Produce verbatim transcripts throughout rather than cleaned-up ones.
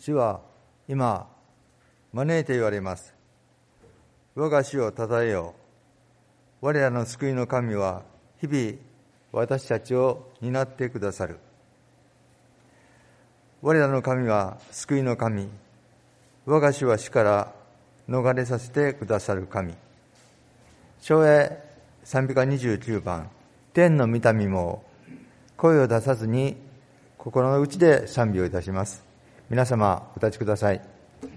主は今招いて言われます。我が主をたたえよう。我らの救いの神は日々私たちを担ってくださる。我らの神は救いの神。我が主は死から逃れさせてくださる神。唱詠賛美歌にじゅうきゅうばん、天の御民も声を出さずに心の内で賛美をいたします。皆様お立ちください。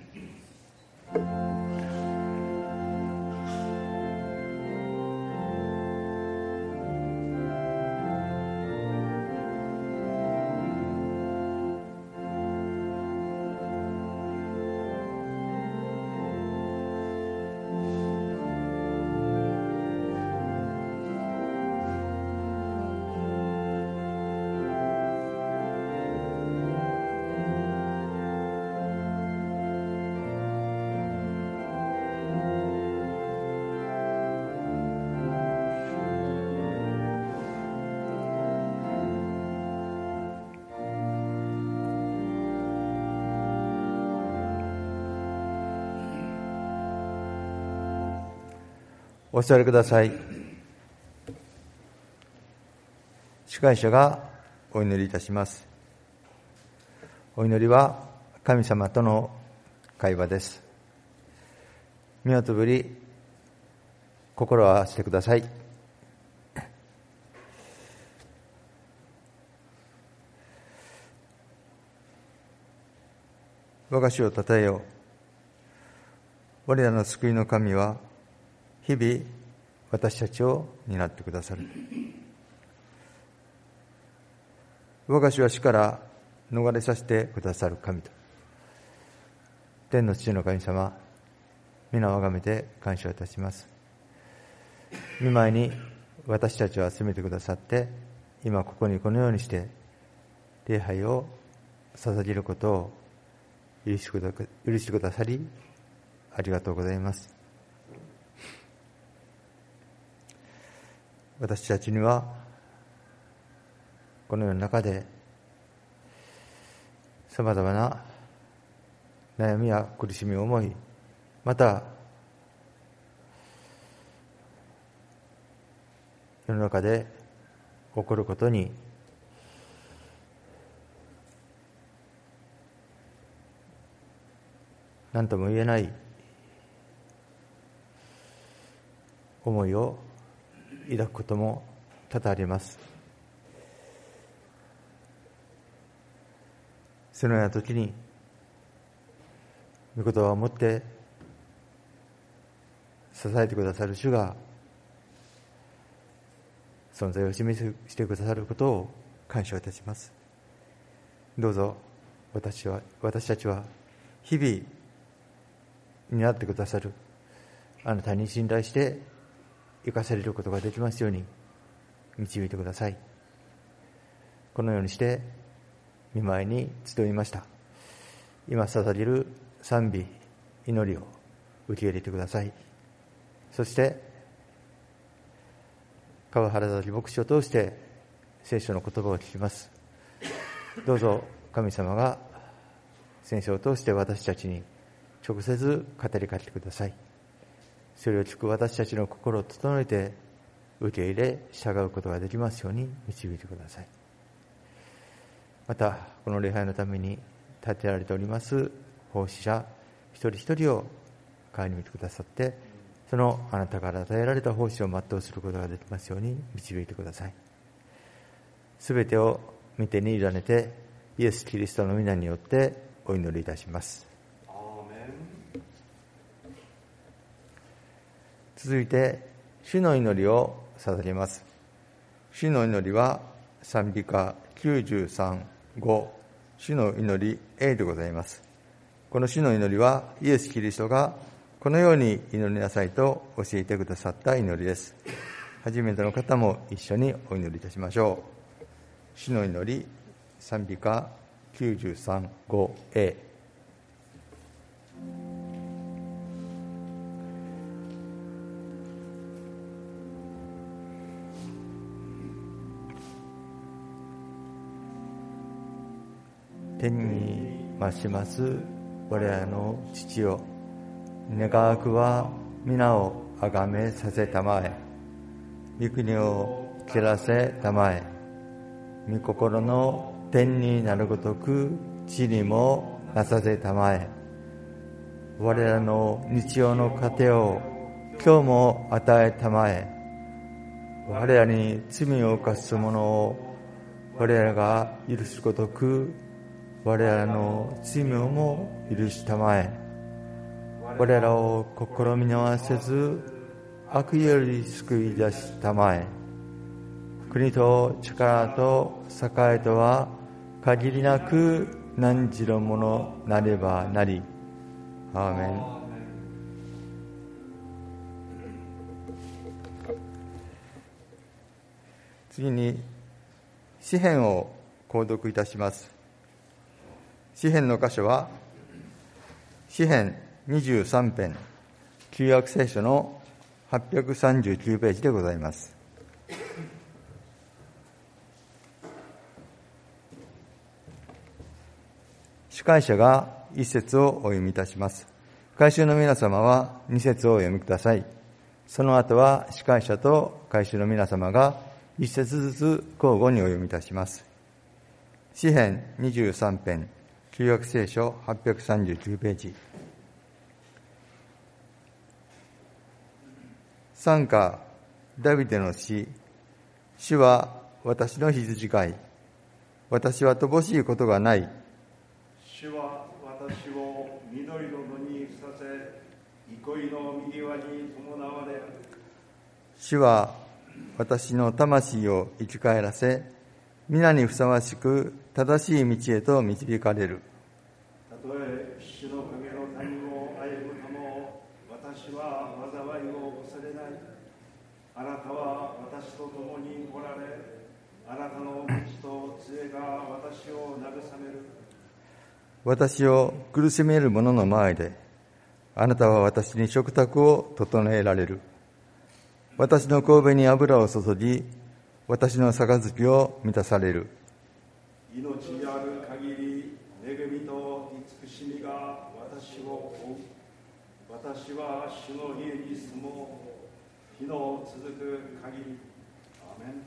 お座りください。司会者がお祈りいたします。お祈りは神様との会話です。目をつぶり心を合わせてください。我が主をたたえよう。我らの救いの神は日々私たちを担ってくださる。我が主は死から逃れさせてくださる神と。天の父の神様、皆をあがめて感謝いたします。御前に私たちを集めてくださって、今ここにこのようにして礼拝を捧げることを許してくだ、許してくださりありがとうございます。私たちにはこの世の中でさまざまな悩みや苦しみを思い、また世の中で起こることに何とも言えない思いを抱くことも多々あります。そのような時に御言葉を持って支えてくださる主が存在を示してくださることを感謝いたします。どうぞ私は私たちは日々担ってくださるあなたに信頼して生かされることができますように導いてください。このようにして御前に集いました。今捧げる賛美祈りを受け入れてください。そして川原崎牧師を通して聖書の言葉を聞きます。どうぞ神様が聖書を通して私たちに直接語りかけてください。それを聞く私たちの心を整えて受け入れ従うことができますように導いてください。またこの礼拝のために立てられております奉仕者一人一人を顧みてくださって、そのあなたから与えられた奉仕を全うすることができますように導いてください。すべてを御手に委ねてイエス・キリストの皆によってお祈りいたします。続いて主の祈りを捧げます。主の祈りは賛美歌きゅうじゅうさん、ご、主の祈り A でございます。この主の祈りはイエス・キリストがこのように祈りなさいと教えてくださった祈りです。初めての方も一緒にお祈りいたしましょう。主の祈り賛美歌きゅうじゅうさん、ご、A。天にますます我らの父よ、願わくは皆をあがめさせたまえ、御国を蹴らせたまえ、御心の天になるごとく地にもなさせたまえ。我らの日曜の糧を今日も与えたまえ。我らに罪を犯す者を我らが許すごとく我らの罪をも許したまえ。我らを試みに合わせず悪より救い出したまえ。国と力と栄とは限りなく汝のものなればなり。アーメン。次に詩編を購読いたします。詩編の箇所は詩編にじゅうさん編、旧約聖書のはっぴゃくさんじゅうきゅうページでございます。司会者が一節をお読みいたします。改宗の皆様は二節をお読みください。その後は司会者と改宗の皆様が一節ずつ交互にお読みいたします。詩編にじゅうさん編、旧約聖書はっぴゃくさんじゅうきゅうページ。賛歌ダビデの詩。主は私の羊飼い、私は乏しいことがない。 主は私を緑の野にふさせ、憩いの右輪に伴われ。 主は私の魂を生き返らせ、皆にふさわしく正しい道へと導かれる。 たとえ死の影の谷を歩むとも、私は災いを恐れない。あなたは私と共におられ、あなたの道と杖が私を慰める。 私を苦しめる者の前で、あなたは私に食卓を整えられる。私の頭に油を注ぎ、私の杯を満たされる。 命ある限り、恵みと慈しみが私を追う。私は主の家に住もう。日の続く限り。アーメン。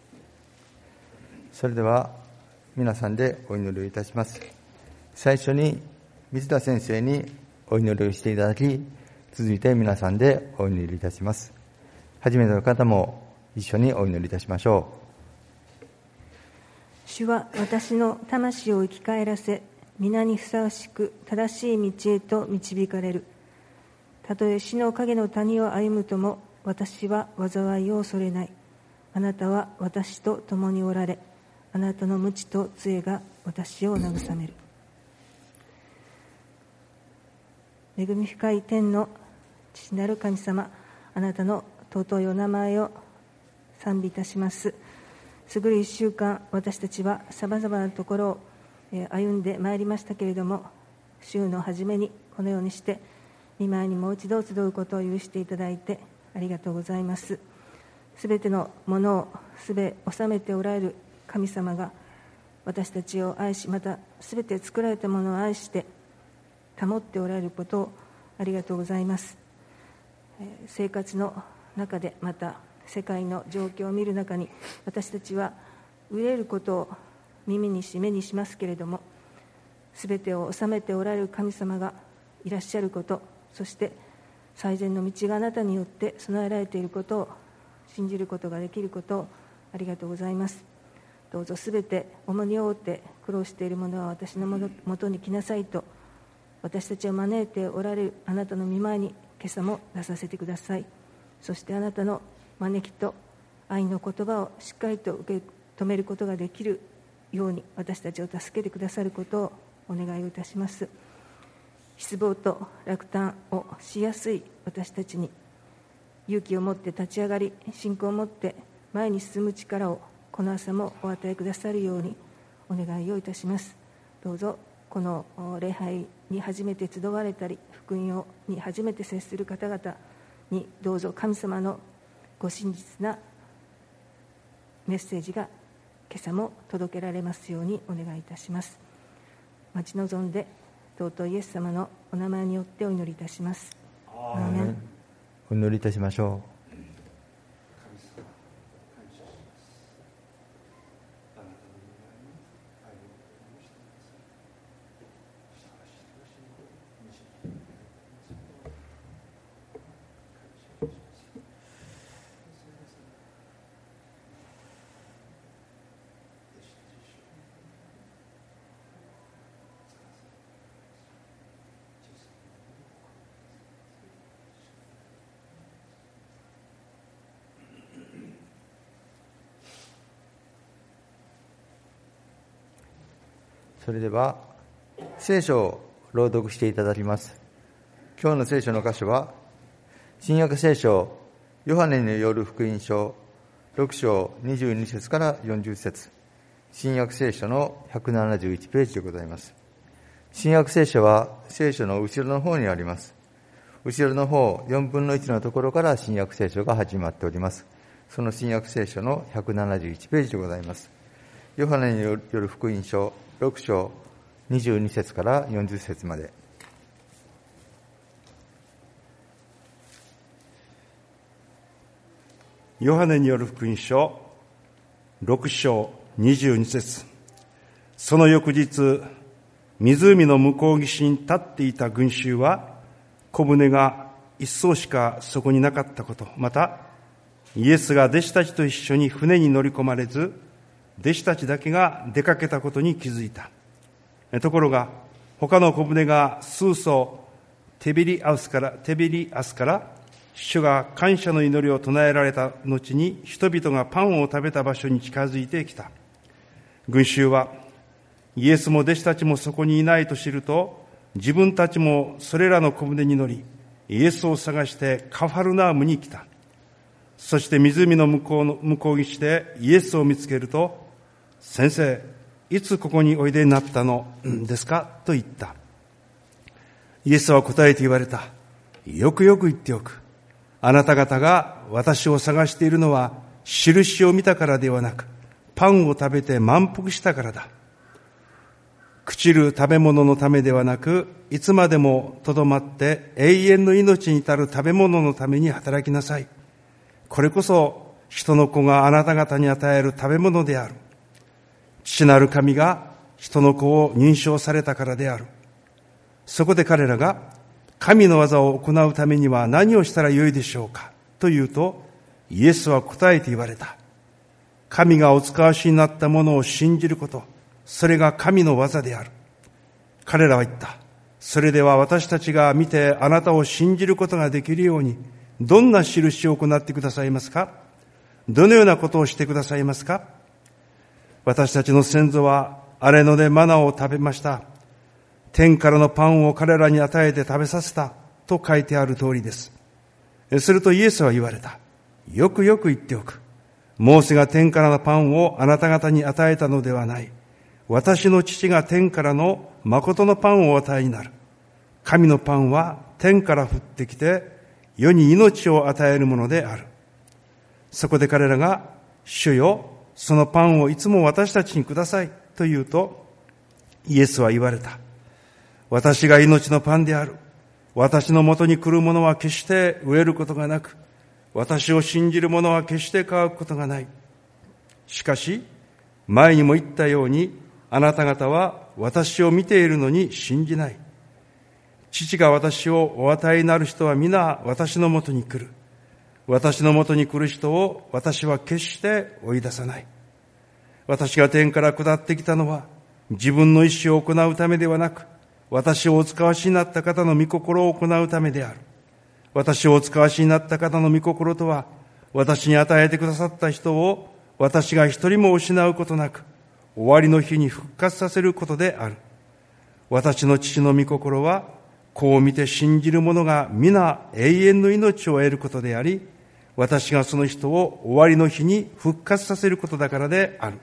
それでは皆さんでお祈りをいたします。最初に水田先生にお祈りをしていただき、続いて皆さんでお祈りいたします。初めての方も一緒にお祈りいたしましょう。 主は私の魂を生き返らせ、皆にふさわしく正しい道へと導かれる。たとえ死の影の谷を歩むとも、私は災いを恐れない。あなたは私と共におられ、あなたの鞭と杖が私を慰める。恵み深い天の父なる神様、あなたの尊いお名前を賛美いたします。すぐる一週間、私たちはさまざまなところを歩んでまいりましたけれども、週の初めにこのようにして御前にもう一度集うことを許していただいてありがとうございます。すべてのものをすべ収めておられる神様が私たちを愛し、またすべて作られたものを愛して保っておられることをありがとうございます。生活の中で、また世界の状況を見る中に、私たちは憂えることを耳にし目にしますけれども、すべてを治めておられる神様がいらっしゃること、そして最善の道があなたによって備えられていることを信じることができることをありがとうございます。どうぞすべて重荷を負って苦労している者は私のもとに来なさいと、私たちを招いておられるあなたの御前に今朝も出させてください。そしてあなたの招きと愛の言葉をしっかりと受け止めることができるように、私たちを助けてくださることをお願いをいたします。失望と落胆をしやすい私たちに、勇気を持って立ち上がり、信仰を持って前に進む力をこの朝もお与えくださるようにお願いをいたします。どうぞこの礼拝に初めて集われたり、福音に初めて接する方々に、どうぞ神様のご真実なメッセージが今朝も届けられますようにお願いいたします。 待ち望んで尊いイエス様のお名前によってお祈りいたします。アーメン。 お祈りいたしましょう。それでは聖書を朗読していただきます。今日の聖書の箇所は新約聖書ヨハネによる福音書ろく章にじゅうに節からよんじゅう節、新約聖書のひゃくななじゅういちページでございます。新約聖書は聖書の後ろの方にあります。後ろの方よんぶんのいちのところから新約聖書が始まっております。その新約聖書のひゃくななじゅういちページでございます。ヨハネによる福音書ろく章にじゅうに節からよんじゅう節まで。 ヨハネによる福音書ろく章にじゅうに節。その翌日、湖の向こう岸に立っていた群衆は、小舟が一艘しかそこになかったこと、またイエスが弟子たちと一緒に船に乗り込まれず、弟子たちだけが出かけたことに気づいた。ところが他の小舟が数艘テビリアスからテビリアスから主が感謝の祈りを唱えられた後に人々がパンを食べた場所に近づいてきた。群衆はイエスも弟子たちもそこにいないと知ると、自分たちもそれらの小舟に乗りイエスを探してカファルナームに来た。そして湖の向こうの向こう岸でイエスを見つけると、先生、いつここにおいでになったのですかと言った。イエスは答えて言われた。よくよく言っておく。あなた方が私を探しているのは印を見たからではなく、パンを食べて満腹したからだ。朽ちる食べ物のためではなく、いつまでもとどまって永遠の命に至る食べ物のために働きなさい。これこそ人の子があなた方に与える食べ物である。父なる神が人の子を認証されたからである。そこで彼らが、神の技を行うためには何をしたらよいでしょうかと言うと、イエスは答えて言われた。神がお使わしになったものを信じること、それが神の技である。彼らは言った。それでは私たちが見てあなたを信じることができるように、どんな印を行ってくださいますか？どのようなことをしてくださいますか？私たちの先祖は荒野でマナを食べました。天からのパンを彼らに与えて食べさせたと書いてある通りです。するとイエスは言われた。よくよく言っておく。モーセが天からのパンをあなた方に与えたのではない。私の父が天からの誠のパンをお与えになる。神のパンは天から降ってきて世に命を与えるものである。そこで彼らが、主よ、そのパンをいつも私たちにくださいと言うと、イエスは言われた。私が命のパンである。私のもとに来る者は決して飢えることがなく、私を信じる者は決して乾くことがない。しかし、前にも言ったように、あなた方は私を見ているのに信じない。父が私をお与えになる人は皆私のもとに来る。私のもとに来る人を私は決して追い出さない。私が天から下ってきたのは自分の意志を行うためではなく、私をお使わしになった方の御心を行うためである。私をお使わしになった方の御心とは、私に与えてくださった人を私が一人も失うことなく、終わりの日に復活させることである。私の父の御心は、こう見て信じる者が皆永遠の命を得ることであり、私がその人を終わりの日に復活させることだからである。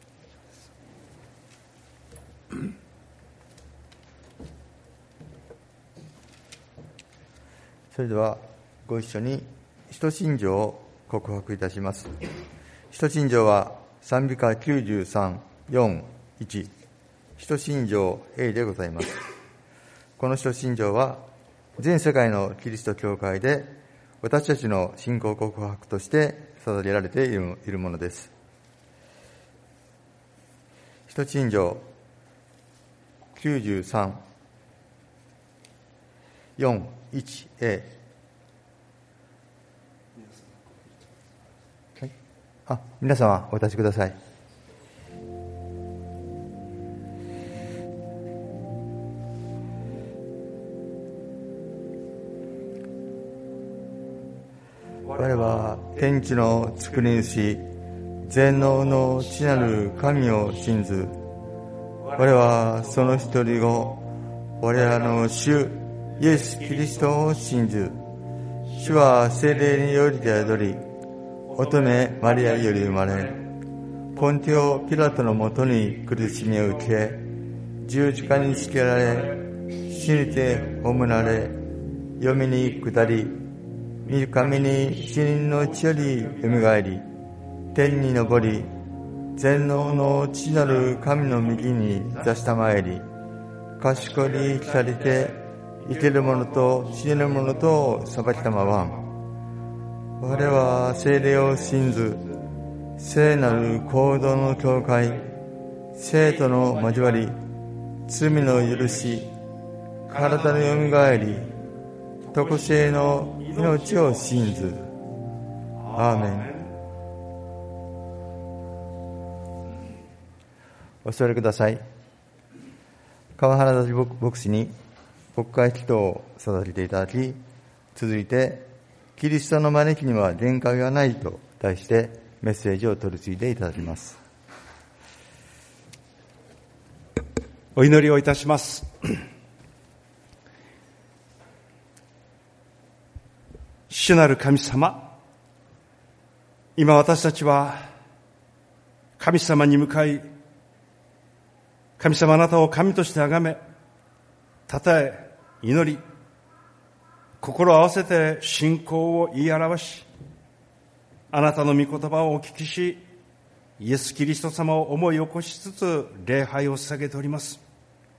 それではご一緒に使徒信条を告白いたします。使徒信条は賛美歌きゅうじゅうさん、よん、いち。 使徒信条 A でございます。この使徒信条は全世界のキリスト教会で私たちの信仰告白として定められているものです。使徒信条 きゅうじゅうさん、よん、いちエー、はい、あ、皆様お立ちください。我は天地の作り主、全能の父なる神を信ず。我はその一人子、我らの主イエス・キリストを信ず。主は聖霊により宿り、乙女マリアより生まれ、ポンティオ・ピラトのもとに苦しみを受け、十字架につけられ、死にて葬られ、読みに下り、三日目に死人のうちよりよみがえり、天に昇り、全能の父なる神の右に座したまえり、賢に来たりて、生ける者と死ぬ者と裁きたまわん。我は聖霊を信ず、聖なる行動の教会、聖徒の交わり、罪の許し、体のよみがえり、常しえの命を信ず。アーメン。お座りください。川原立牧師に牧会祈祷を授けていただき、続いてキリストの招きには限界がないと題してメッセージを取り次いでいただきます。 お祈りをいたします。主なる神様、今私たちは神様に向かい、神様あなたを神として崇め、たたえ、祈り、心を合わせて信仰を言い表し、あなたの御言葉をお聞きし、イエス・キリスト様を思い起こしつつ礼拝を捧げております。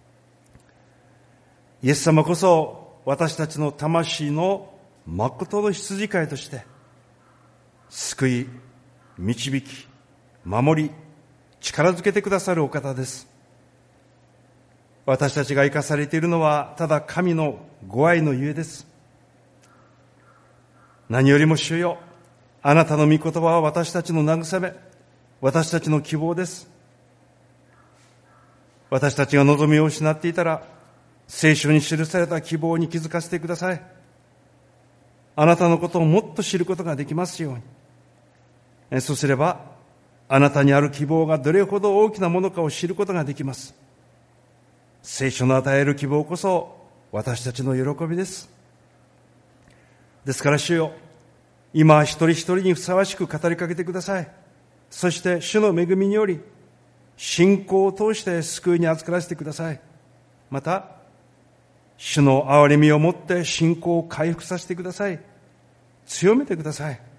イエス様こそ私たちの魂の誠の羊飼いとして救い、導き、守り、力づけてくださるお方です。私たちが生かされているのはただ神のご愛のゆえです。何よりも主よ、あなたの御言葉は私たちの慰め、私たちの希望です。私たちが望みを失っていたら、聖書に記された希望に気づかせてください。あなたのことをもっと知ることができますように。そうすれば、あなたにある希望がどれほど大きなものかを知ることができます。聖書の与える希望こそ私たちの喜びです。ですから主よ、今一人一人にふさわしく語りかけてください。そして主の恵みにより信仰を通して救いに預からせてください。また主の憐れみをもって信仰を回復させてください。強めてください。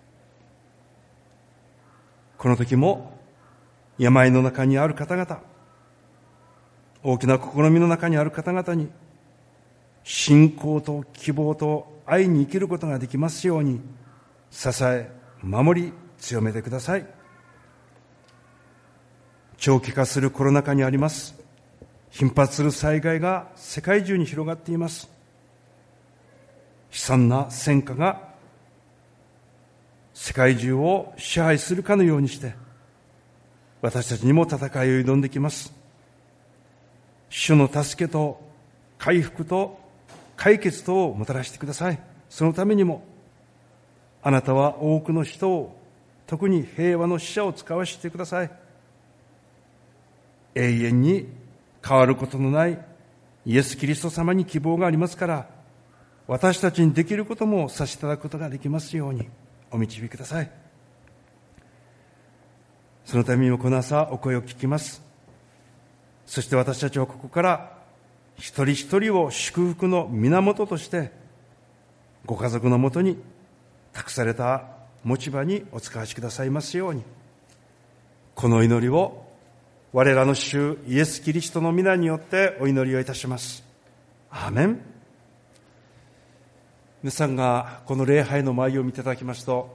この時も病の中にある方々、大きな試みの中にある方々に信仰と希望と愛に生きることができますように支え、守り、強めてください。長期化するコロナ禍にあります。頻発する災害が世界中に広がっています。悲惨な戦火が世界中を支配するかのようにして私たちにも戦いを挑んできます。主の助けと回復と解決とをもたらしてください。そのためにもあなたは多くの人を、特に平和の使者を使わせてください。永遠に変わることのないイエス・キリスト様に希望がありますから、私たちにできることもさせていただくことができますようにお導きください。そのためにもこの朝お声を聞きます。そして私たちはここから一人一人を祝福の源としてご家族のもとに託された持ち場にお使わしくださいますように、この祈りを我らの主イエス・キリストの皆によってお祈りをいたします。アーメン。皆さんがこの礼拝の舞を見ていただきますと、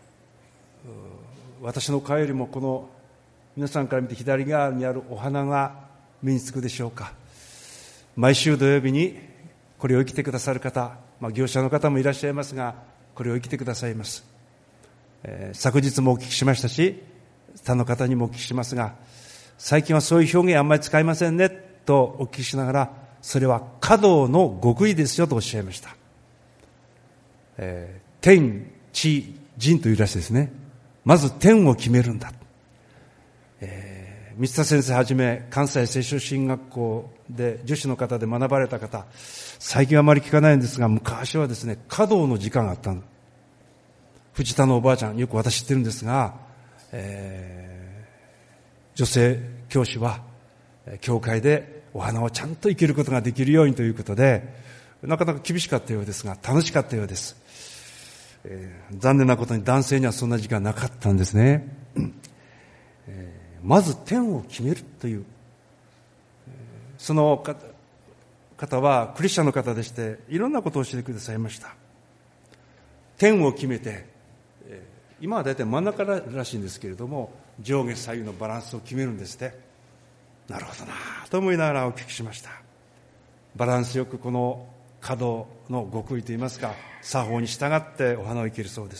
私の顔よりもこの皆さんから見て左側にあるお花が目につくでしょうか。毎週土曜日にこれを生きてくださる方、まあ、業者の方もいらっしゃいますが、これを生きてくださいます。えー、昨日もお聞きしましたし、他の方にもお聞きしますが、最近はそういう表現あんまり使いませんねとお聞きしながら、それは華道の極意ですよとおっしゃいました。えー、天、地、人というらしいですね。まず天を決めるんだ。えー、三田先生はじめ関西聖書進学校で女子の方で学ばれた方、最近はあまり聞かないんですが、昔はですね、華道の時間があったの。藤田のおばあちゃん、よく私知ってるんですが、えー、女性教師は教会でお花をちゃんと生けることができるようにということで、なかなか厳しかったようですが楽しかったようです。えー、残念なことに男性にはそんな時間なかったんですね。えー、まず天を決めるという、その方はクリスチャンの方でして、いろんなことを教えてくださいました。天を決めて、えー、今は大体真ん中らしいんですけれども、上下左右のバランスを決めるんですね。なるほどなと思いながらお聞きしました。バランスよくこの華道の極意といいますか、作法に従ってお花を生けるそうです。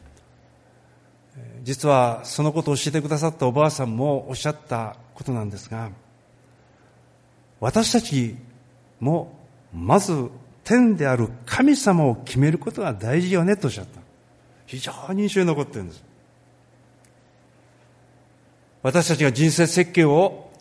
実はそのことを教えてくださったおばあさんもおっしゃったことなんですが、私たちもまず天である神様を決めることが大事よねとおっしゃった。非常に印象に残っているんです。私たちが人生設計を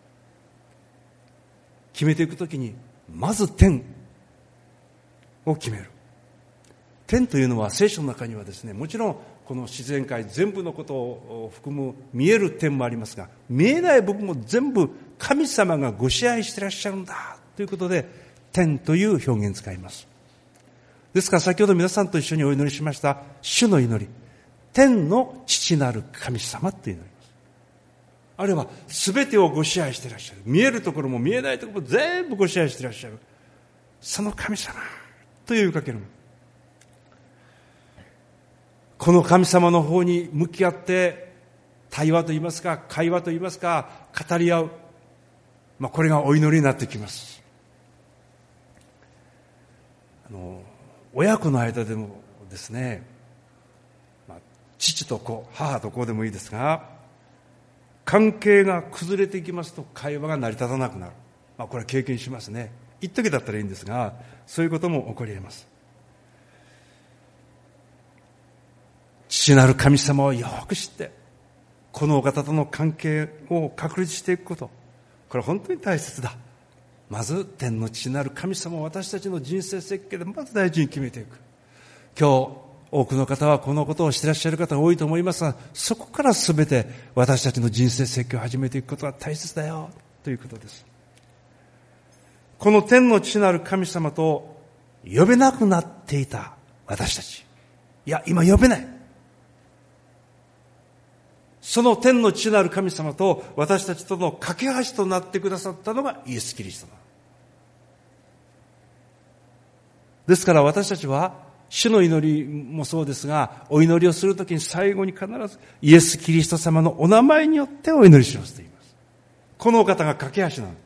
決めていくときに、まず天を決める。天というのは聖書の中にはですね、もちろんこの自然界全部のことを含む見える天もありますが、見えない部分も全部神様がご支配していらっしゃるんだということで、天という表現を使います。ですから先ほど皆さんと一緒にお祈りしました主の祈り、天の父なる神様という祈ります。あれは全てをご支配していらっしゃる。見えるところも見えないところも全部ご支配していらっしゃる、その神様というかける。この神様の方に向き合って対話といいますか、会話といいますか、語り合う、まあ、これがお祈りになってきます。あの親子の間でもですね、まあ、父と子、母と子でもいいですが、関係が崩れていきますと会話が成り立たなくなる、まあ、これは経験しますね。一時だったらいいんですが、そういうことも起こり得ます。父なる神様をよく知って、このお方との関係を確立していくこと、これは本当に大切だ。まず天の父なる神様を私たちの人生設計でまず大事に決めていく。今日多くの方はこのことをしていらっしゃる方が多いと思いますが、そこから全て私たちの人生設計を始めていくことが大切だよということです。この天の父なる神様と呼べなくなっていた私たち、いや今呼べない、その天の父なる神様と私たちとの架け橋となってくださったのがイエス・キリストだ。ですから私たちは主の祈りもそうですが、お祈りをするときに最後に必ずイエス・キリスト様のお名前によってお祈りしますと言います。このお方が架け橋なの。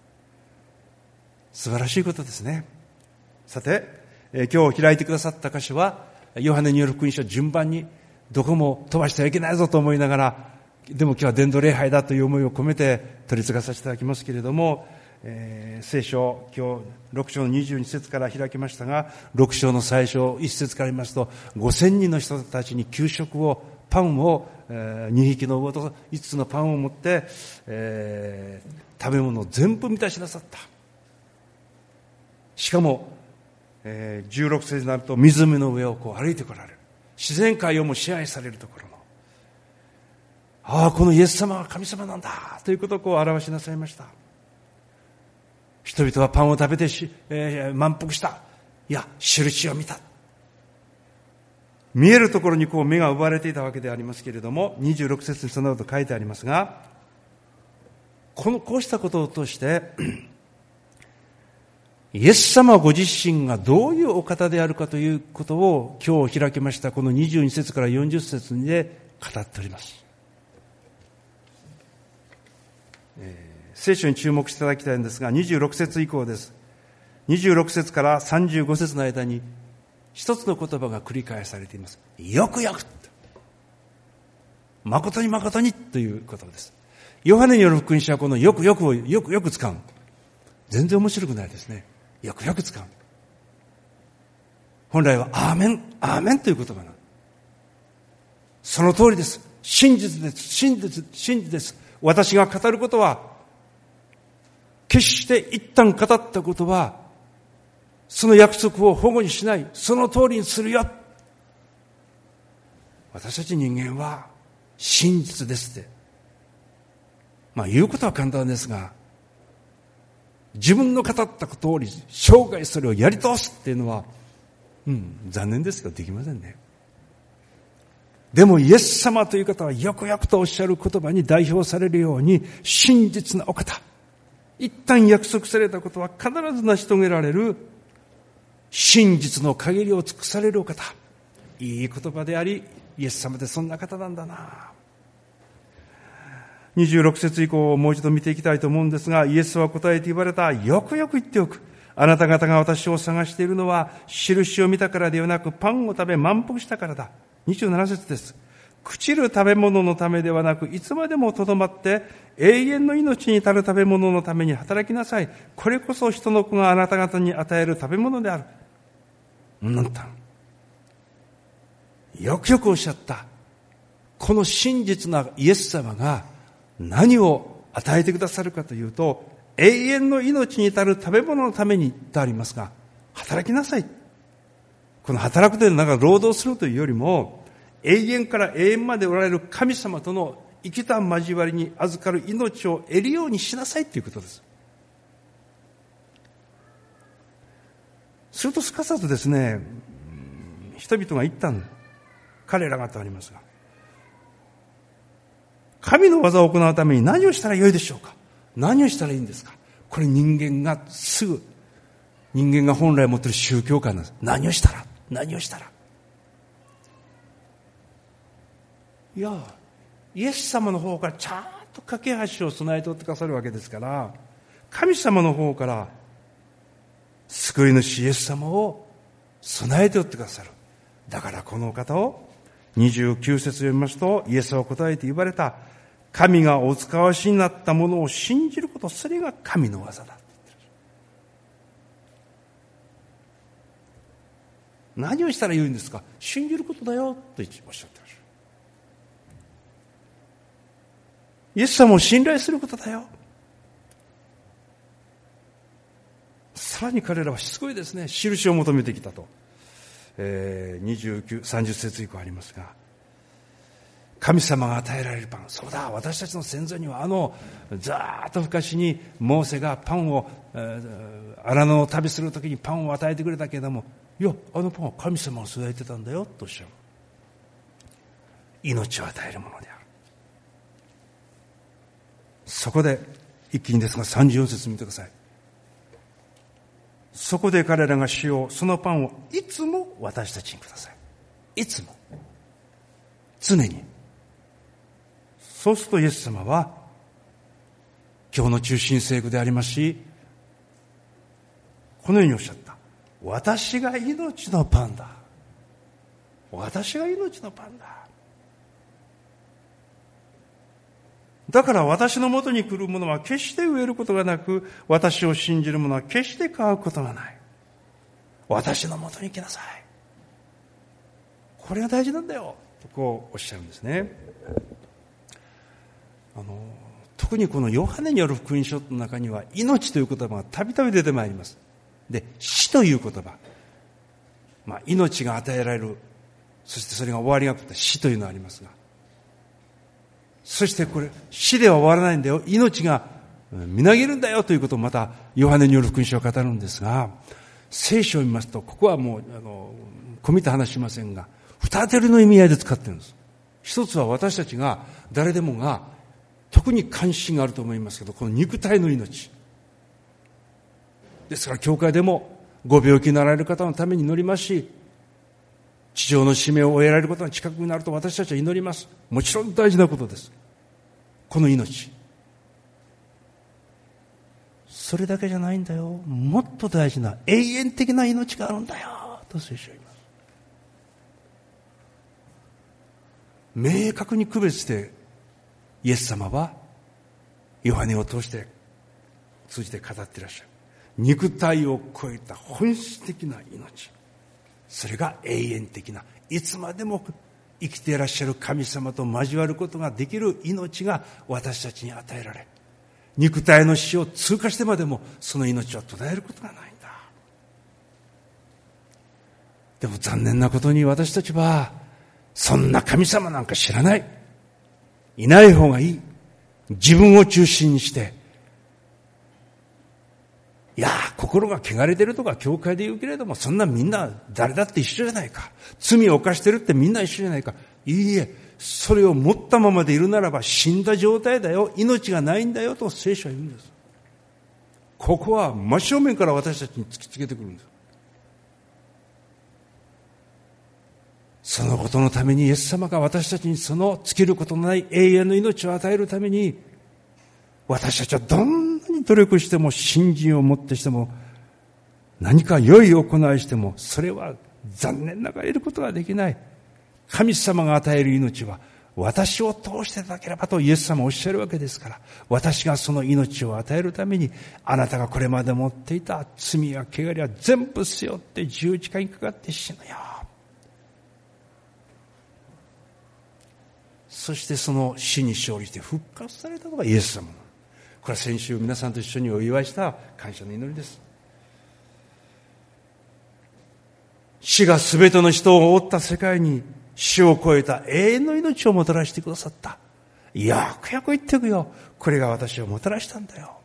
素晴らしいことですね。さて、えー、今日開いてくださった箇所はヨハネによる福音書、順番にどこも飛ばしてはいけないぞと思いながら、でも今日は伝道礼拝だという思いを込めて取り継がさせていただきますけれども、えー、聖書今日ろく章のにじゅうに節から開きましたが、ろく章の最初いち節から見ますと、ごせんにんの人たちに給食を、パンを、えー、にひきの魚といつつのパンを持って、えー、食べ物を全部満たしなさった。しかも、えー、じゅうろく節になると湖の上をこう歩いてこられる、自然界をも支配されるところの、ああこのイエス様は神様なんだということをこう表しなさいました。人々はパンを食べてし、えー、満腹した。いや印を見た。見えるところにこう目が奪われていたわけでありますけれども、にじゅうろく節にそのようと書いてありますが、 このこうしたことを通してイエス様ご自身がどういうお方であるかということを今日開きましたこのにじゅうに節からよんじゅう節で語っております。えー、聖書に注目していただきたいんですがにじゅうろく節以降です。にじゅうろく節からさんじゅうご節の間に一つの言葉が繰り返されています。よくよく、誠に誠にという言葉です。ヨハネによる福音書はこのよくよくをよくよく使う。全然面白くないですね。よくよく使う。本来はアーメン、アーメンという言葉なの。その通りです。真実です。真実、真実です。私が語ることは、決して一旦語ったことは、その約束を保護にしない。その通りにするよ。私たち人間は真実ですって。まあ言うことは簡単ですが、自分の語った通り生涯それをやり通すっていうのは、うん、残念ですけどできませんね。でもイエス様という方はよくよくとおっしゃる言葉に代表されるように真実なお方。一旦約束されたことは必ず成し遂げられる真実の限りを尽くされるお方。いい言葉であり、イエス様ってそんな方なんだな。にじゅうろく節以降をもう一度見ていきたいと思うんですが、イエスは答えて言われた。よくよく言っておく。あなた方が私を探しているのは、印を見たからではなく、パンを食べ満腹したからだ。にじゅうなな節です。朽ちる食べ物のためではなく、いつまでもとどまって、永遠の命に至る食べ物のために働きなさい。これこそ人の子があなた方に与える食べ物である。なんと。よくよくおっしゃった。この真実なイエス様が、何を与えてくださるかというと、永遠の命に至る食べ物のためにとありますが、働きなさい。この働くというのはなんか労働するというよりも、永遠から永遠までおられる神様との生きた交わりに預かる命を得るようにしなさいということです。するとすかさずですね、人々が言ったんだ。彼らがとありますが、神の技を行うために何をしたらよいでしょうか。何をしたらいいんですか。これ人間がすぐ、人間が本来持っている宗教観なんです。何をしたら何をしたらいや、イエス様の方からちゃんと架け橋を備えておってくださるわけですから、神様の方から救い主イエス様を備えておってくださる。だからこのお方をにじゅうきゅう節読みますと、イエスは答えて言われた。神がお使わしになったものを信じること、それが神の技だ。何をしたら言うんですか。信じることだよとおっしゃってました。イエス様を信頼することだよ。さらに彼らはしつこいですね。印を求めてきたと、えー、にじゅうきゅう、さんじゅう節以降ありますが、神様が与えられるパン。そうだ、私たちの先祖にはあのざーっと昔にモーセがパンを、えー、荒野を旅するときにパンを与えてくれたけれども、いや、あのパンは神様が育てたんだよとおっしゃる。命を与えるものである。そこで一気にですがさんじゅうよん節見てください。そこで彼らが主よ、そのパンをいつも私たちにください。いつも、常に。そうするとイエス様は今日の中心聖句でありますし、このようにおっしゃった。私が命のパンだ。私が命のパンだ。だから私のもとに来る者は決して飢えることがなく、私を信じる者は決して乾くことがない。私のもとに来なさい。これが大事なんだよとこうおっしゃるんですね。あの特にこのヨハネによる福音書の中には、命という言葉がたびたび出てまいります。で、死という言葉、まあ、命が与えられる、そしてそれが終わりが来った死というのがありますが、そしてこれ死では終わらないんだよ、命がみなぎるんだよということをまたヨハネによる福音書を語るんですが、聖書を見ますと、ここはもうあの込み入った話しませんが、二手の意味合いで使っているんです。一つは私たちが誰でもが特に関心があると思いますけど、この肉体の命ですから、教会でもご病気になられる方のために祈りますし、地上の使命を終えられることが近くになると私たちは祈ります。もちろん大事なことです。この命、それだけじゃないんだよ、もっと大事な永遠的な命があるんだよと聖書は言います。明確に区別してイエス様はヨハネを通して通じて語っていらっしゃる。肉体を超えた本質的な命、それが永遠的な、いつまでも生きていらっしゃる神様と交わることができる命が私たちに与えられ、肉体の死を通過してまでもその命は途絶えることがないんだ。でも残念なことに私たちはそんな神様なんか知らない、いない方がいい、自分を中心にして、いや心が汚れてるとか教会で言うけれども、そんなみんな誰だって一緒じゃないか、罪を犯してるってみんな一緒じゃないか。いいえ、それを持ったままでいるならば死んだ状態だよ、命がないんだよと聖書は言うんです。ここは真正面から私たちに突きつけてくるんです。そのことのためにイエス様が私たちにその尽きることのない永遠の命を与えるために、私たちはどんなに努力しても、信心を持ってしても、何か良い行いしても、それは残念ながら得ることができない。神様が与える命は私を通していただければとイエス様はおっしゃるわけですから、私がその命を与えるために、あなたがこれまで持っていた罪や汚れは全部背負って十字架にかかって死ぬよ。そしてその死に勝利して復活されたのがイエス様。これは先週皆さんと一緒にお祝いした感謝の祈りです。死がすべての人を覆った世界に死を超えた永遠の命をもたらしてくださった。よくよく言ってくよ。これが私をもたらしたんだよ。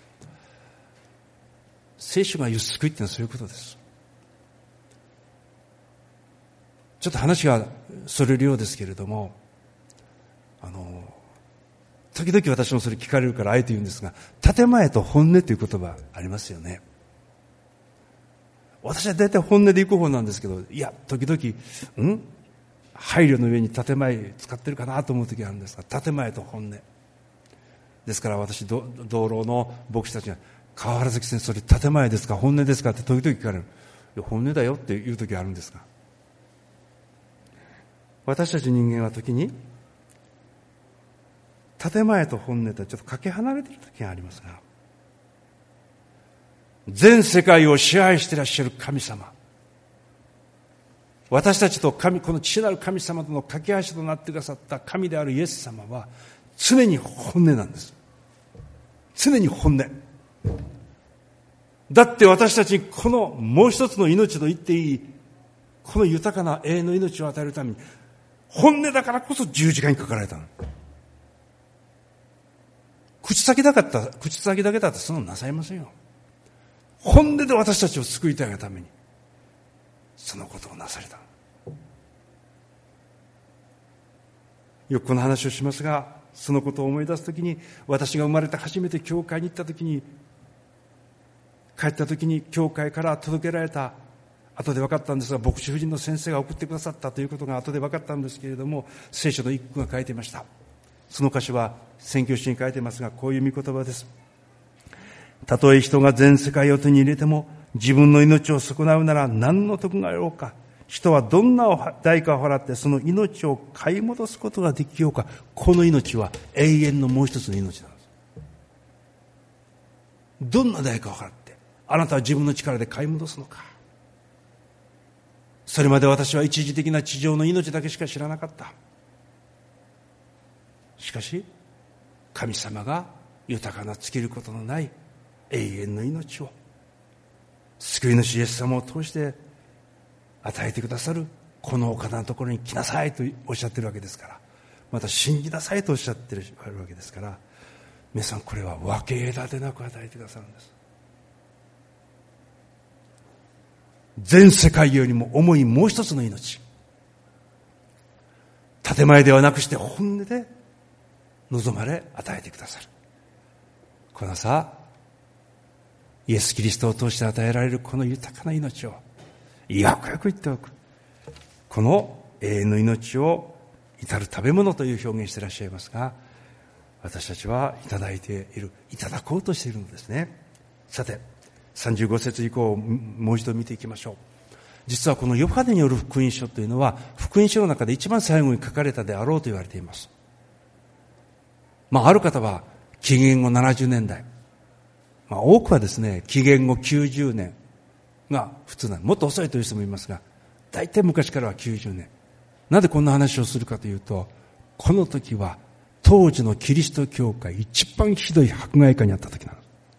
聖書が言う救いってのはそういうことです。ちょっと話がそれるようですけれども、あの時々私もそれ聞かれるからあえて言うんですが、建前と本音という言葉ありますよね。私は大体本音で行く方なんですけど、いや時々ん配慮の上に建前使ってるかなと思う時があるんですが、建前と本音ですから、私同僚の牧師たちが、川原崎先生それ建前ですか本音ですかって時々聞かれる。いや本音だよっていう時があるんですが、私たち人間は時に建前と本音とはちょっとかけ離れている時がありますが、全世界を支配していらっしゃる神様、私たちと神、この父なる神様との架け橋となってくださった神であるイエス様は常に本音なんです。常に本音だって、私たちにこのもう一つの命と言っていいこの豊かな永遠の命を与えるために、本音だからこそ十字架にかかられたの。口先だかった、口先だけだってそんなのなさいませんよ。本音で私たちを救いたいがためにそのことをなされた。よくこの話をしますが、そのことを思い出すときに、私が生まれて初めて教会に行ったときに、帰ったときに教会から届けられた、後で分かったんですが、牧師夫人の先生が送ってくださったということが後で分かったんですけれども、聖書の一句が書いていました。その歌詞は宣教師に書いていますが、こういう御言葉です。たとえ人が全世界を手に入れても自分の命を損なうなら何の得があろうか。人はどんな代価を払ってその命を買い戻すことができようか。この命は永遠のもう一つの命なんです。どんな代価を払ってあなたは自分の力で買い戻すのか。それまで私は一時的な地上の命だけしか知らなかった。しかし神様が豊かな尽きることのない永遠の命を救い主イエス様を通して与えてくださるこのお方のところに来なさいとおっしゃってるわけですから、また信じなさいとおっしゃってるわけですから、皆さんこれは分け隔てなく与えてくださるんです。全世界よりも重いもう一つの命、建前ではなくして本音で望まれ与えてくださる。この朝、イエス・キリストを通して与えられるこの豊かな命をよくよく言っておく。この永遠の命を至る食べ物という表現していらっしゃいますが、私たちはいただいている、いただこうとしているのですね。さて、さんじゅうご節以降をもう一度見ていきましょう。実はこのヨハネによる福音書というのは、福音書の中で一番最後に書かれたであろうと言われています。まあ、ある方は紀元後ななじゅうねんだい、まあ、多くはですね、紀元後きゅうじゅうねんが普通なの。もっと遅いという人もいますが、大体昔からはきゅうじゅうねん。なぜこんな話をするかというと、この時は当時のキリスト教会一番ひどい迫害下にあった時なの。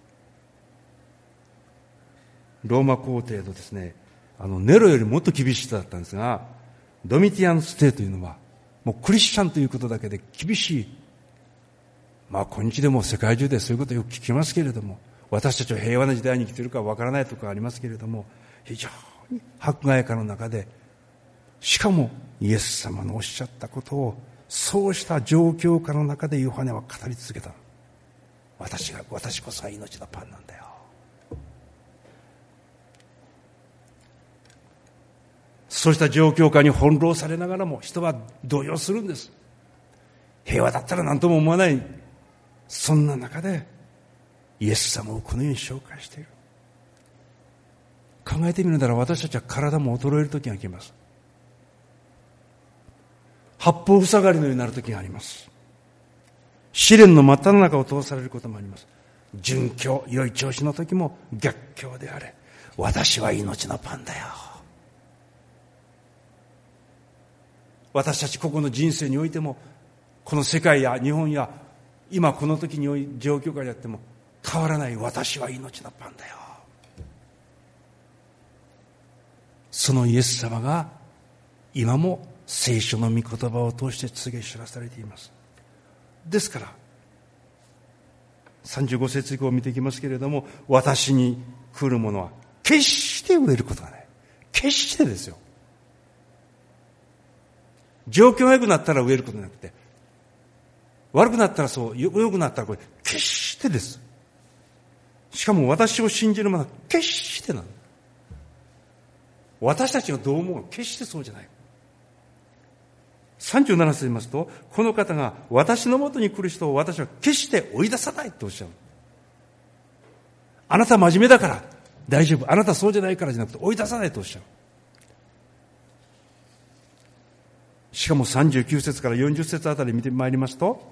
ローマ皇帝のですね、あのネロよりもっと厳しい人だったんですが、ドミティアヌス帝というのはもうクリスチャンということだけで厳しい。まあ今日でも世界中でそういうことをよく聞きますけれども、私たちは平和な時代に生きているかわからないとかありますけれども、非常に迫害下の中で、しかもイエス様のおっしゃったことをそうした状況下の中でヨハネは語り続けた。私が私こそが命のパンなんだよ。そうした状況下に翻弄されながらも人は動揺するんです。平和だったら何とも思わない。そんな中でイエス様をこのように紹介している。考えてみるなら、私たちは体も衰える時が来ます。八方塞がりのようになる時があります。試練の真っ只中を通されることもあります。順境、良い調子の時も逆境であれ、私は命のパンだよ。私たち個々の人生においても、この世界や日本や今この時におい状況下であっても変わらない、私は命のパンだよ。そのイエス様が今も聖書の御言葉を通して告げ知らされています。ですからさんじゅうご節以降を見ていきますけれども、私に来るものは決して飢えることがない。決してですよ。状況が良くなったら飢えることじゃなくて、悪くなったらそう、良くなったらこれ決してです。しかも私を信じる者は決してなの。私たちがどう思うのか決してそうじゃない。さんじゅうなな節で言いますと、この方が私のもとに来る人を私は決して追い出さないとおっしゃる。あなた真面目だから大丈夫、あなたそうじゃないからじゃなくて追い出さないとおっしゃる。しかもさんじゅうきゅう節からよんじゅう節あたり見てまいりますと、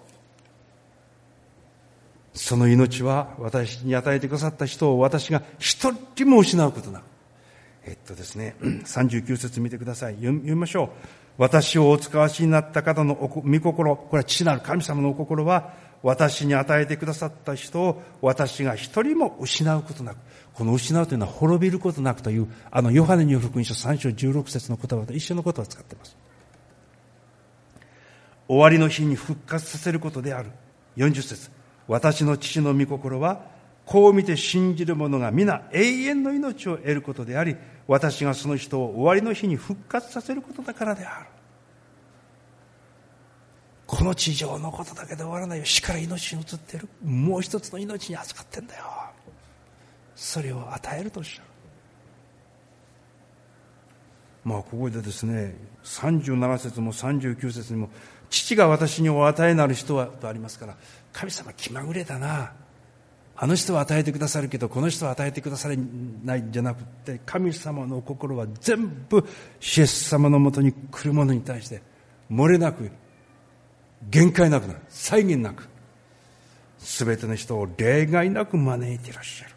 その命は私に与えてくださった人を私が一人も失うことなく。えっとですね、さんじゅうきゅう節見てください。読みましょう。私をお使わしになった方の御心、これは父なる神様のお心は、私に与えてくださった人を私が一人も失うことなく。この失うというのは滅びることなくという、あのヨハネによる福音書さん章じゅうろく節の言葉と一緒のことを使っています。終わりの日に復活させることである。よんじゅう節、私の父の御心は、こう見て信じる者が皆永遠の命を得ることであり、私がその人を終わりの日に復活させることだからである。この地上のことだけで終わらないよ。死から命に移っている。もう一つの命に預かってんだよ。それを与えるとおっしゃる。まあここでですね、さんじゅうなな節もさんじゅうきゅう節にも、父が私にお与えなる人はとありますから、神様気まぐれだな。あの人は与えてくださるけどこの人は与えてくだされないんじゃなくて、神様の心は全部イエス様のもとに来る者に対して漏れなく、限界なくなる、際限なく、すべての人を例外なく招いていらっしゃる。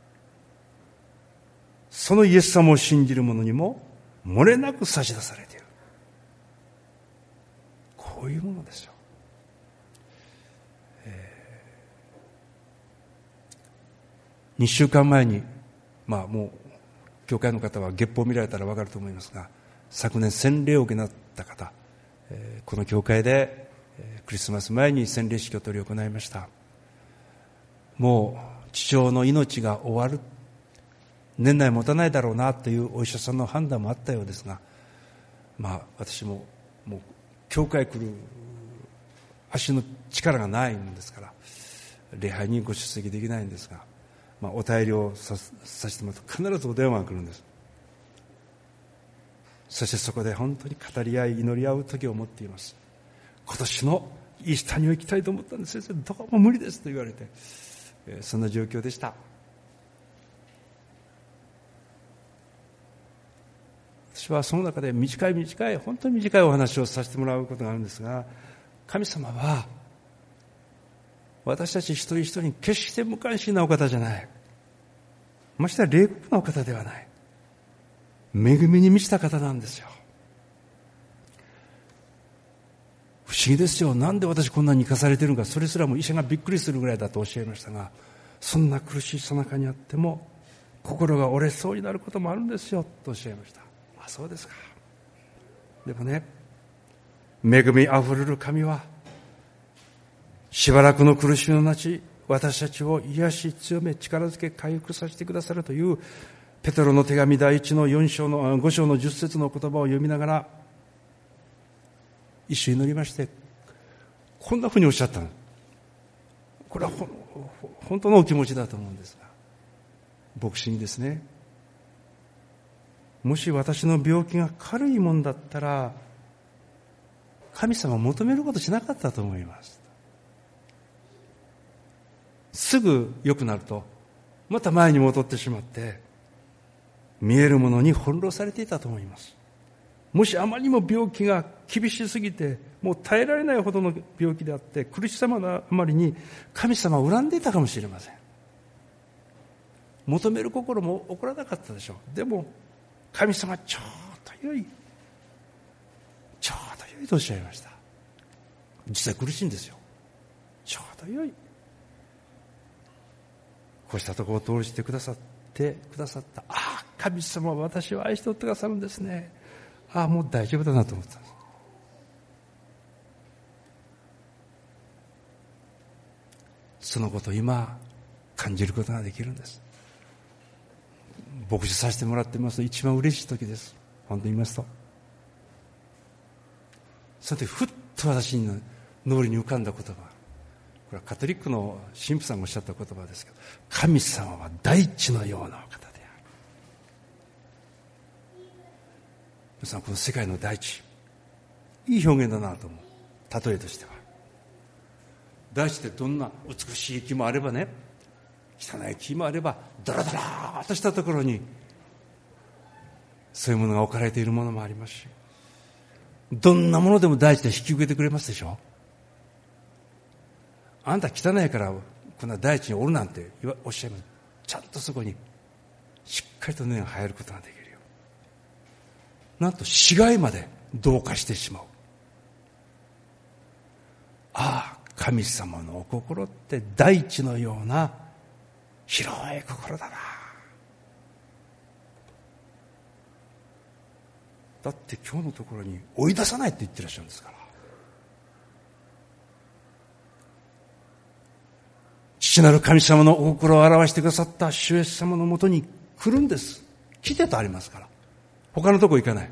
そのイエス様を信じる者にも漏れなく差し出されている。こういうものですよ。にしゅうかんまえに、まあもう教会の方は月報を見られたら分かると思いますが、昨年洗礼を受けなった方、えー、この教会で、えー、クリスマス前に洗礼式を執り行いました。もう地上の命が終わる、年内持たないだろうなというお医者さんの判断もあったようですが、まあ私ももう教会来る足の力がないんですから礼拝にご出席できないんですが、まあ、お便りを さ, させてもらうと必ずお電話が来るんです。そしてそこで本当に語り合い祈り合う時を持っています。今年のイースターには行きたいと思ったんです。先生どうも無理ですと言われて、えー、そんな状況でした。私はその中で短い短い本当に短いお話をさせてもらうことがあるんですが、神様は私たち一人一人に決して無関心なお方じゃない。ましてや冷酷なお方ではない。恵みに満ちた方なんですよ。不思議ですよ。なんで私こんなに生かされているのか、それすらも医者がびっくりするぐらいだとおっしゃいましたが、そんな苦しいさなかにあっても心が折れそうになることもあるんですよとおっしゃいました。あ、そうですか。でもね、恵みあふれる神はしばらくの苦しみの後、私たちを癒し強め力づけ回復させてくださるというペテロの手紙第一の四章の五章の十節の言葉を読みながら一緒に祈りまして、こんなふうにおっしゃったの。これはほ本当のお気持ちだと思うんですが、牧師にですね、もし私の病気が軽いもんだったら神様を求めることしなかったと思います。すぐ良くなるとまた前に戻ってしまって見えるものに翻弄されていたと思います。もしあまりにも病気が厳しすぎてもう耐えられないほどの病気であって苦しさのあまりに神様を恨んでいたかもしれません。求める心も起こらなかったでしょう。でも神様ちょうど良いちょうど良いとおっしゃいました。実際苦しいんですよ。ちょうど良い、こうしたところを通してくださってくださった。ああ、神様は私を愛しておってくださるんですね。ああ、もう大丈夫だなと思ったんです。そのことを今感じることができるんです。牧師させてもらってますと一番嬉しい時です。本当に言いますと、その時ふっと私の脳裏に浮かんだ言葉、これはカトリックの神父さんがおっしゃった言葉ですけど、神様は大地のようなお方である。皆さん、この世界の大地、いい表現だなと思う。例えとしては、大地ってどんな美しい木もあればね、汚い木もあれば、ドラドラーとしたところにそういうものが置かれているものもありますし、どんなものでも大地で引き受けてくれますでしょ。あんた汚いからこんな大地におるなんておっしゃいます。ちゃんとそこにしっかりと根が生えることができるよ。なんと死骸まで同化してしまう。ああ、神様のお心って大地のような広い心だな。だって今日のところに追い出さないって言ってらっしゃるんですから。父なる神様のお心を表してくださった主イエス様のもとに来るんです。来てとありますから。他のとこ行かない。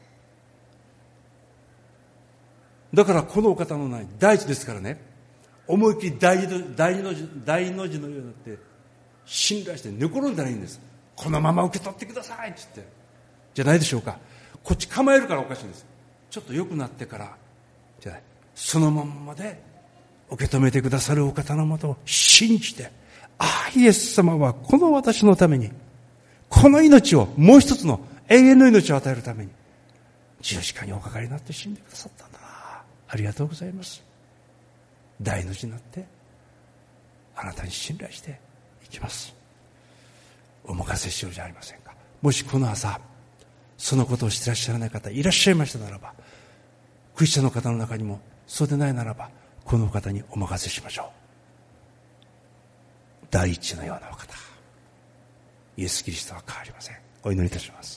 だからこのお方のない大地ですからね、思いっきり大の大の字大の字のようになって信頼して寝転んだらいいんです。このまま受け取ってくださいって言って、じゃないでしょうか。こっち構えるからおかしいんです。ちょっと良くなってからじゃない、そのまんまで受け止めてくださるお方のもとを信じて、ああ、イエス様はこの私のためにこの命を、もう一つの永遠の命を与えるために十字架におかかりになって死んでくださったんだな、ありがとうございます。大の字になってあなたに信頼していきます。お任せしようじゃありませんか。もしこの朝そのことをしていらっしゃらない方いらっしゃいましたならば、クリスチャンの方の中にもそうでないならば、この方にお任せしましょう。第一のようなお方、イエス・キリストは変わりません。お祈りいたします。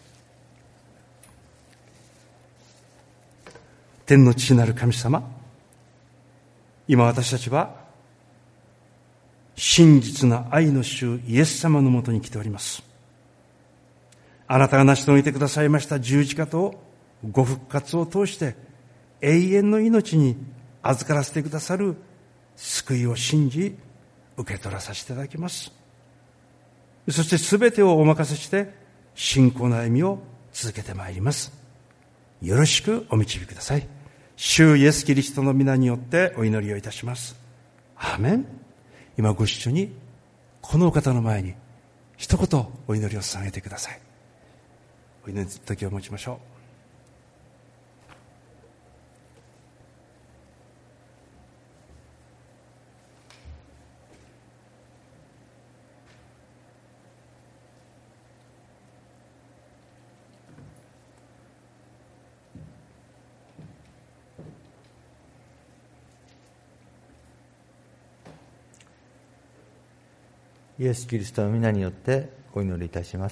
天の父なる神様、今私たちは真実な愛の主イエス様のもとに来ております。あなたが成し遂げてくださいました十字架とご復活を通して永遠の命に預からせてくださる救いを信じ受け取らさせていただきます。そしてすべてをお任せして信仰の歩みを続けてまいります。よろしくお導きください。主イエスキリストの皆によってお祈りをいたします。アーメン。今ご一緒にこのお方の前に一言お祈りを捧げてください。お祈りの時を持ちましょう。 イエス・キリストの皆によってお祈りいたします。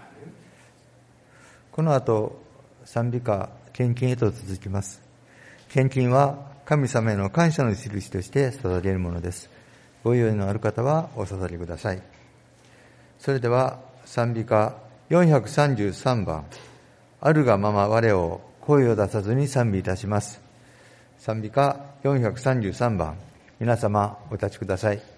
この後、賛美歌、献金へと続きます。献金は神様への感謝の印として捧げるものです。ご用意のある方はお捧げください。それでは賛美歌よんひゃくさんじゅうさんばん、あるがまま我を声を出さずに賛美いたします。賛美歌よんひゃくさんじゅうさんばん、皆様お立ちください。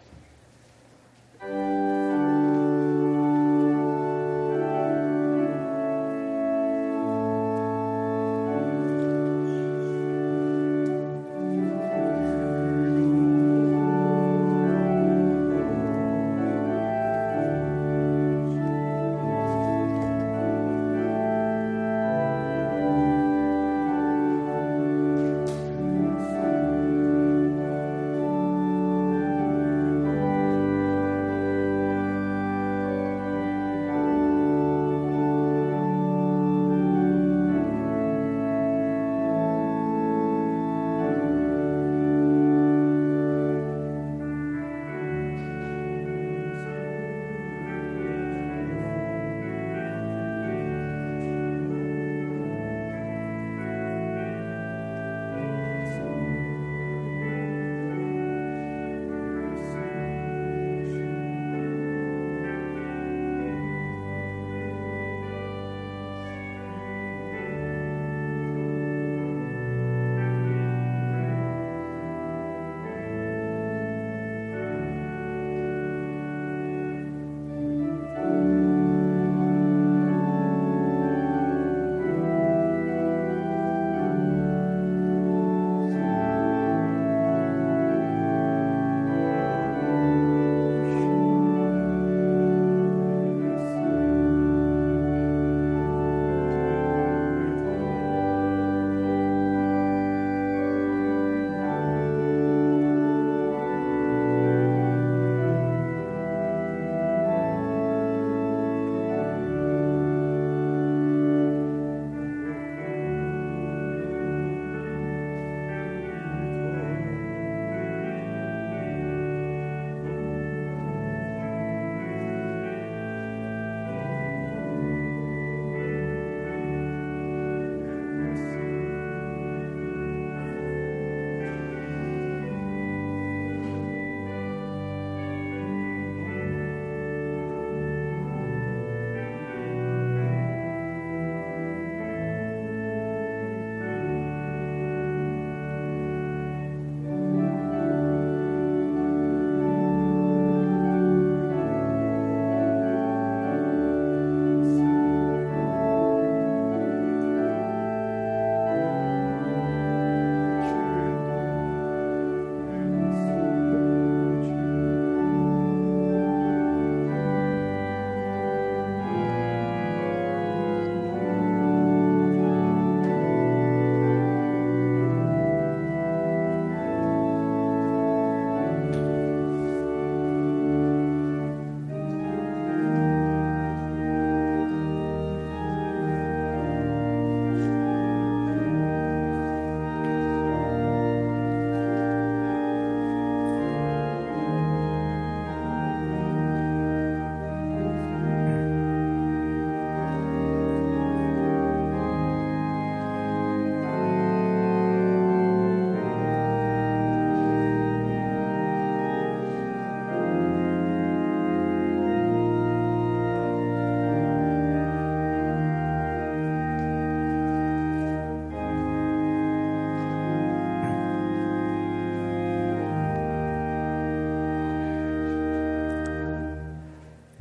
「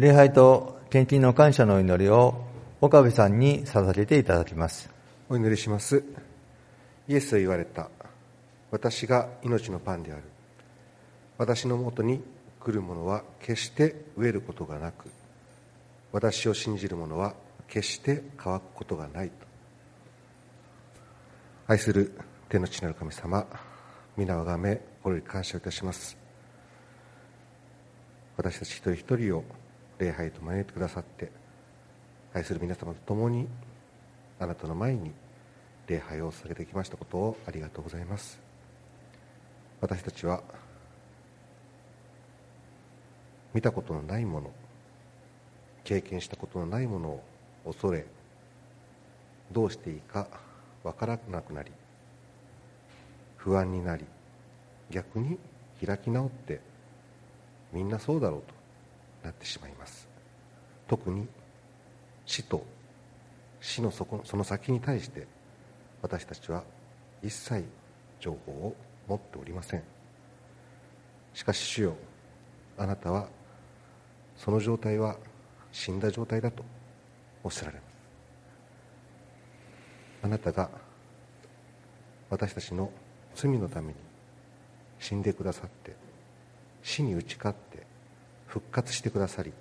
礼拝と献金の感謝の祈りを岡部さんに捧げていただきます。 お祈りします。イエスは言われた。私が命のパンである。私のもとに来る者は決して飢えることがなく、私を信じる者は決して乾くことがないと。愛する天の父なる神様、皆をあがめ心より感謝いたします。私たち一人一人を礼拝と招いてくださって、愛する皆様と共にあなたの前に礼拝を捧げてきましたことをありがとうございます。私たちは見たことのないもの、経験したことのないものを恐れ、どうしていいかわからなくなり、不安になり、逆に開き直ってみんなそうだろうとなってしまいます。特に死と死のそこその先に対して私たちは一切情報を持っておりません。しかし主よ、あなたはその状態は死んだ状態だとおっしゃられます。あなたが私たちの罪のために死んでくださって、死に打ち勝って復活してくださり、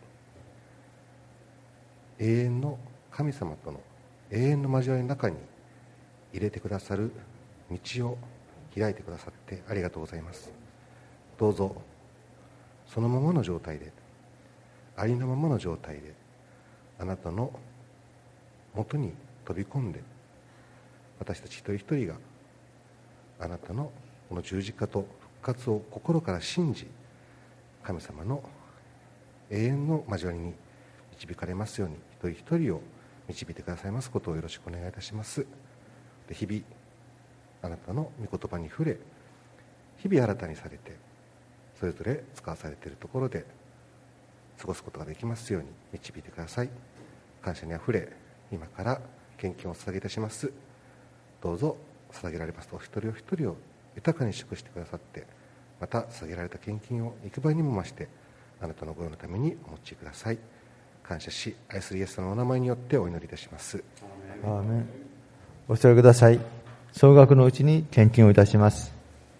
永遠の神様との永遠の交わりの中に入れてくださる道を開いてくださってありがとうございます。どうぞそのままの状態で、ありのままの状態であなたのもとに飛び込んで、私たち一人一人があなたのこの十字架と復活を心から信じ、神様の永遠の交わりに導かれますように、一人一人を導いてくださいますことをよろしくお願いいたします。で、日々あなたの御言葉に触れ、日々新たにされて、それぞれ使わされているところで過ごすことができますように導いてください。感謝にあふれ、今から献金をお捧げいたします。どうぞ捧げられますとお一人お一人を豊かに祝してくださって、また捧げられた献金を幾倍にも増してあなたの御用のためにお持ちください。感謝し、愛するイエス様のお名前によってお祈りいたします。 アーメン。お座りください。総額のうちに献金をいたします。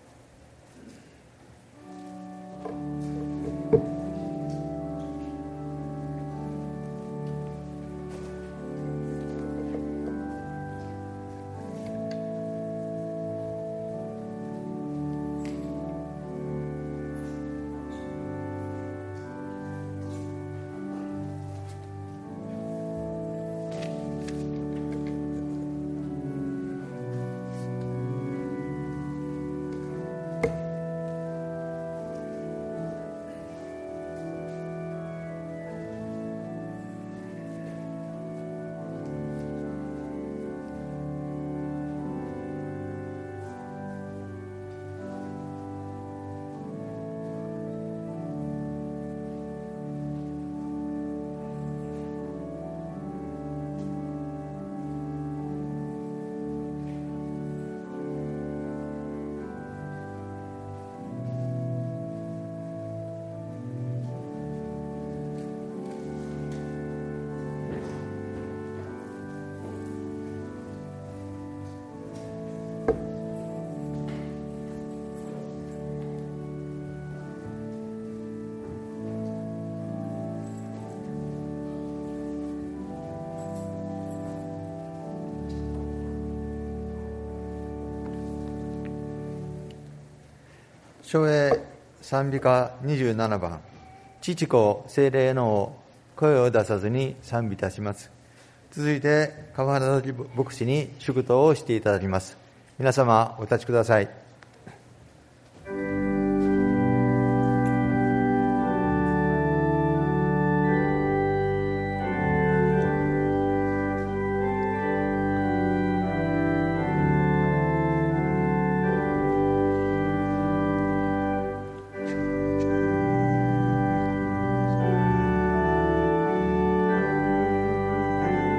唱詠賛美歌にじゅうななばん、父子聖霊の王、声を出さずに賛美いたします。続いて川原牧師に祝祷をしていただきます。皆様お立ちください。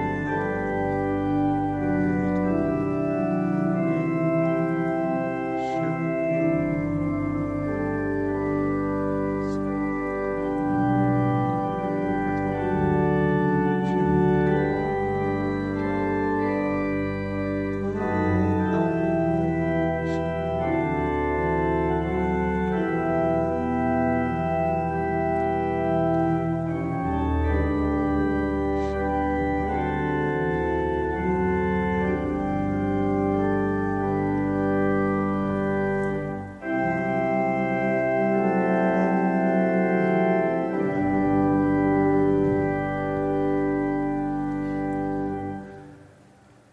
主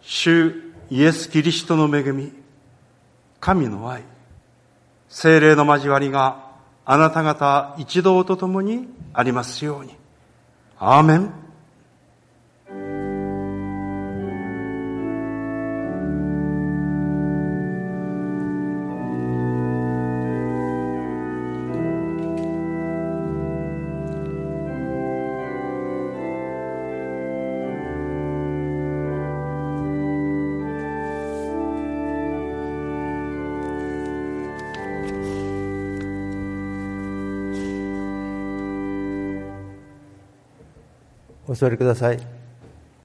主イエス・キリストの恵み、神の愛、聖霊の交わりがあなた方一同と共にありますように。アーメン。 お座りください。